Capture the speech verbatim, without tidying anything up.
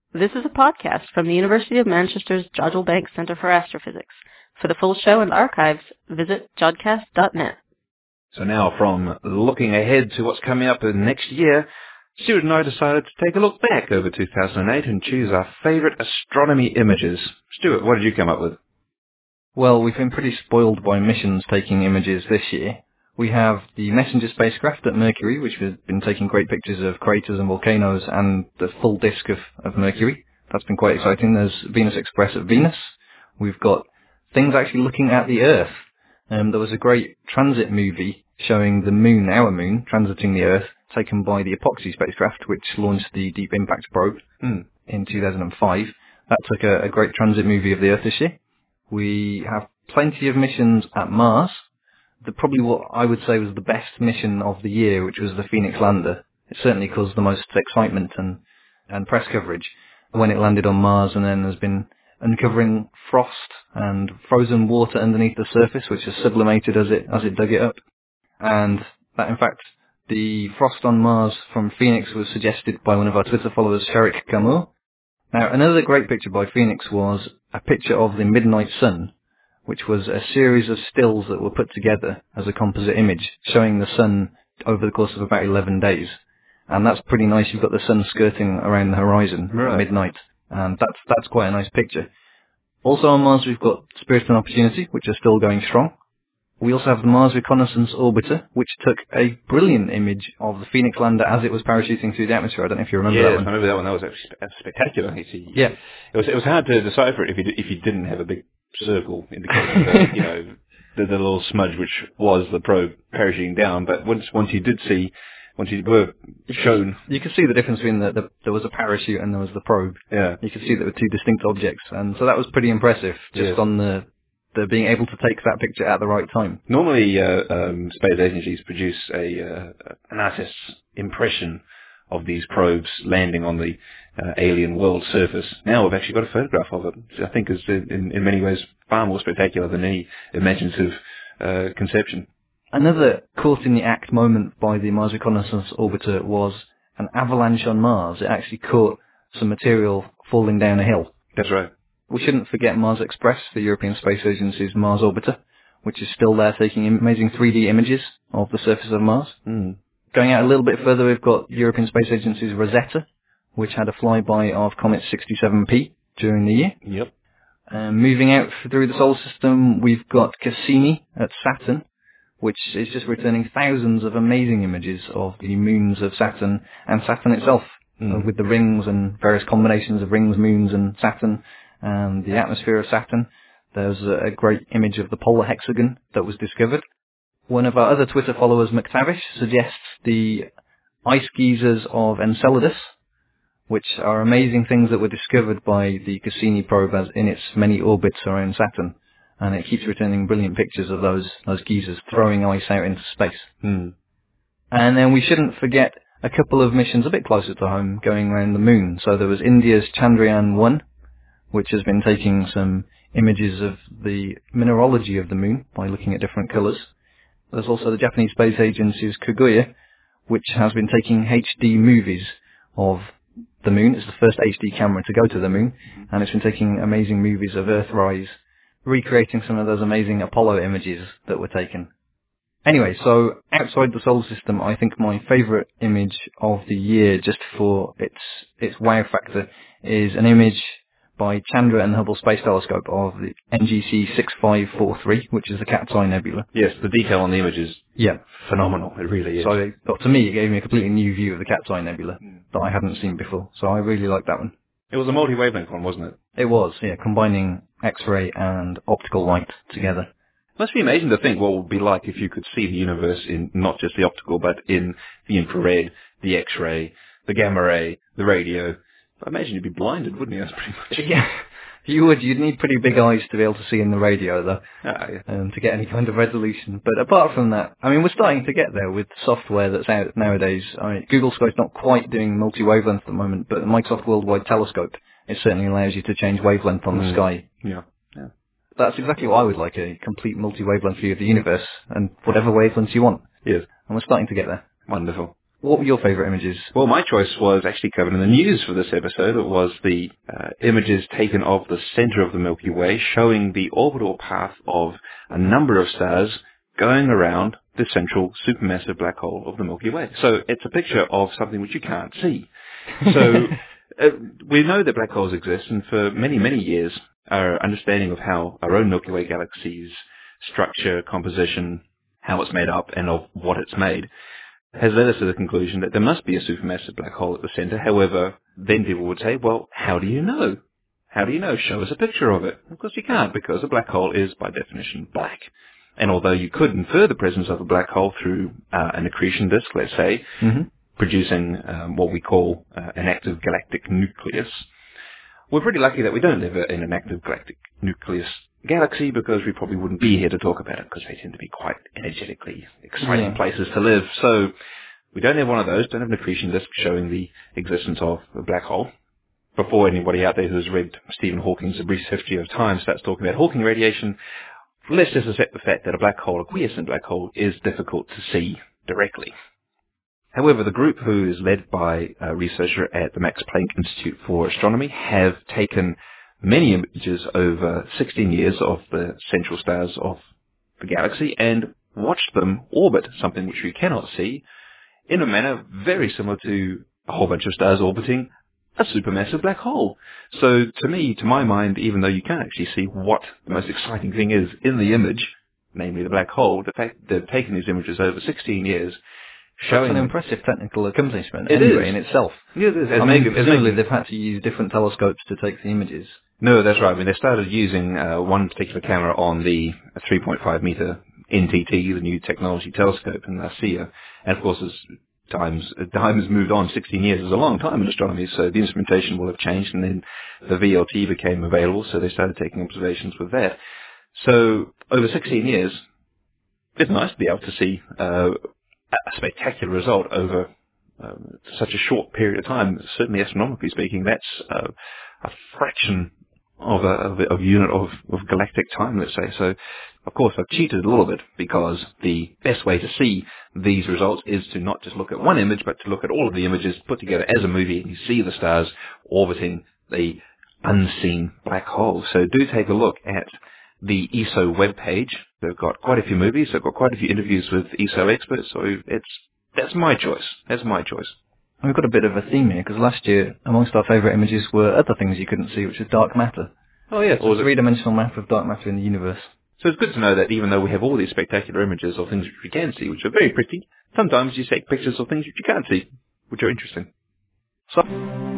This is a podcast from the University of Manchester's Jodrell Bank Centre for Astrophysics. For the full show and archives, visit jodcast dot net. So now, from looking ahead to what's coming up in next year, Stuart and I decided to take a look back over two thousand eight and choose our favourite astronomy images. Stuart, what did you come up with? Well, we've been pretty spoiled by missions taking images this year. We have the Messenger spacecraft at Mercury, which has been taking great pictures of craters and volcanoes and the full disk of, of Mercury. That's been quite exciting. There's Venus Express at Venus. We've got things actually looking at the Earth. Um, there was a great transit movie showing the moon, our moon, transiting the Earth, taken by the Epoxy spacecraft, which launched the Deep Impact probe mm. in two thousand five. That took a, a great transit movie of the Earth this year. We have plenty of missions at Mars. The, probably what I would say was the best mission of the year, which was the Phoenix lander. It certainly caused the most excitement and, and press coverage when it landed on Mars, and then has been uncovering frost and frozen water underneath the surface, which has sublimated as it as it dug it up. And that, in fact, the frost on Mars from Phoenix was suggested by one of our Twitter followers, Sharik Kamour. Now, another great picture by Phoenix was a picture of the midnight sun, which was a series of stills that were put together as a composite image, showing the sun over the course of about eleven days. And that's pretty nice. You've got the sun skirting around the horizon right. at midnight, and that's that's quite a nice picture. Also on Mars, we've got Spirit and Opportunity, which are still going strong. We also have the Mars Reconnaissance Orbiter, which took a brilliant image of the Phoenix lander as it was parachuting through the atmosphere. I don't know if you remember yes, that one. I remember that one. That was actually spectacular. It's, yeah. It was, it was hard to decipher it if you, if you didn't have a big circle indicating the, you know, the, the little smudge which was the probe parachuting down. But once once you did see, once you were shown... You could see the difference between the, the... There was a parachute and there was the probe. Yeah. You could see there were two distinct objects. And so that was pretty impressive, just yes. on the... the being able to take that picture at the right time. Normally, uh, um, space agencies produce a uh, an artist's impression of these probes landing on the uh, alien world surface. Now we've actually got a photograph of it, which I think is in, in many ways far more spectacular than any imaginative uh, conception. Another caught-in-the-act moment by the Mars Reconnaissance Orbiter was an avalanche on Mars. It actually caught some material falling down a hill. That's right. We shouldn't forget Mars Express, the European Space Agency's Mars orbiter, which is still there taking amazing three D images of the surface of Mars. Mm. Going out a little bit further, we've got European Space Agency's Rosetta, which had a flyby of Comet sixty-seven P during the year. Yep. Um, moving out through the solar system, we've got Cassini at Saturn, which is just returning thousands of amazing images of the moons of Saturn and Saturn itself, mm. uh, with the rings and various combinations of rings, moons, and Saturn. And the atmosphere of Saturn. There's a great image of the polar hexagon that was discovered. One of our other Twitter followers, McTavish, suggests the ice geysers of Enceladus, which are amazing things that were discovered by the Cassini probe as in its many orbits around Saturn. And it keeps returning brilliant pictures of those those geysers throwing ice out into space. Hmm. And then we shouldn't forget a couple of missions a bit closer to home going around the moon. So there was India's Chandrayaan one, which has been taking some images of the mineralogy of the moon by looking at different colours. There's also the Japanese Space Agency's Kaguya, which has been taking H D movies of the moon. It's the first H D camera to go to the moon, and it's been taking amazing movies of Earthrise, recreating some of those amazing Apollo images that were taken. Anyway, so outside the solar system, I think my favourite image of the year, just for its its wow factor, is an image by Chandra and the Hubble Space Telescope of the N G C six five four three, which is the Cat's Eye Nebula. Yes, the detail on the image is yeah. phenomenal. It really is. So it, to me, it gave me a completely new view of the Cat's Eye Nebula mm. that I hadn't seen before. So I really liked that one. It was a multi-wavelength one, wasn't it? It was, yeah, combining X-ray and optical light together. It must be amazing to think what it would be like if you could see the universe in not just the optical, but in the infrared, the X-ray, the gamma ray, the radio. I imagine you'd be blinded, wouldn't you? That's pretty much. Yeah, you would. You'd need pretty big eyes to be able to see in the radio, though, ah, yeah. um, to get any kind of resolution. But apart from that, I mean, we're starting to get there with software that's out nowadays. I mean, Google Sky's not quite doing multi-wavelength at the moment, but the Microsoft Worldwide Telescope, it certainly allows you to change wavelength on mm. the sky. Yeah, yeah. That's exactly what I would like, a complete multi-wavelength view of the universe, and whatever wavelengths you want. Yes. And we're starting to get there. Wonderful. What were your favourite images? Well, my choice was actually covered in the news for this episode. It was the uh, images taken of the centre of the Milky Way, showing the orbital path of a number of stars going around the central supermassive black hole of the Milky Way. So it's a picture of something which you can't see. So uh, we know that black holes exist, and for many, many years, our understanding of how our own Milky Way galaxy's structure, composition, how it's made up, and of what it's made, has led us to the conclusion that there must be a supermassive black hole at the centre. However, then people would say, well, how do you know? How do you know? Show us a picture of it. Of course you can't, because a black hole is, by definition, black. And although you could infer the presence of a black hole through uh, an accretion disk, let's say, mm-hmm. producing um, what we call uh, an active galactic nucleus, we're pretty lucky that we don't live in an active galactic nucleus galaxy, because we probably wouldn't be here to talk about it, because they tend to be quite energetically exciting yeah. places to live. So we don't have one of those, don't have an accretion disk showing the existence of a black hole. Before anybody out there who's read Stephen Hawking's A Brief History of Time starts talking about Hawking radiation, let's just accept the fact that a black hole, a quiescent black hole, is difficult to see directly. However, the group, who is led by a researcher at the Max Planck Institute for Astronomy, have taken many images over sixteen years of the central stars of the galaxy and watched them orbit something which we cannot see in a manner very similar to a whole bunch of stars orbiting a supermassive black hole. So to me, to my mind, even though you can't actually see what the most exciting thing is in the image, namely the black hole, the fact that they've taken these images over sixteen years, showing... That's an impressive technical accomplishment it anyway is. in itself. Yeah, it is. I mean, presumably they've had to use different telescopes to take the images. No, that's right. I mean, they started using uh, one particular camera on the three point five meter N T T, the New Technology Telescope in ASIA, and of course as times time has moved on, sixteen years is a long time in astronomy, so the instrumentation will have changed, and then the V L T became available, so they started taking observations with that. So over sixteen years, it's nice to be able to see uh, a spectacular result over um, such a short period of time. Certainly astronomically speaking, that's uh, a fraction of a, of a of unit of, of galactic time, let's say. So, of course, I've cheated a little bit, because the best way to see these results is to not just look at one image, but to look at all of the images put together as a movie, and you see the stars orbiting the unseen black hole. So do take a look at the E S O webpage. They've got quite a few movies, they've got quite a few interviews with E S O experts, so it's that's my choice. That's my choice. We've got a bit of a theme here, because last year, amongst our favourite images were other things you couldn't see, which was dark matter. Oh, yes. Or a three-dimensional map of dark matter in the universe. So it's good to know that even though we have all these spectacular images of things which we can see, which are very pretty, sometimes you take pictures of things which you can't see, which are interesting. So...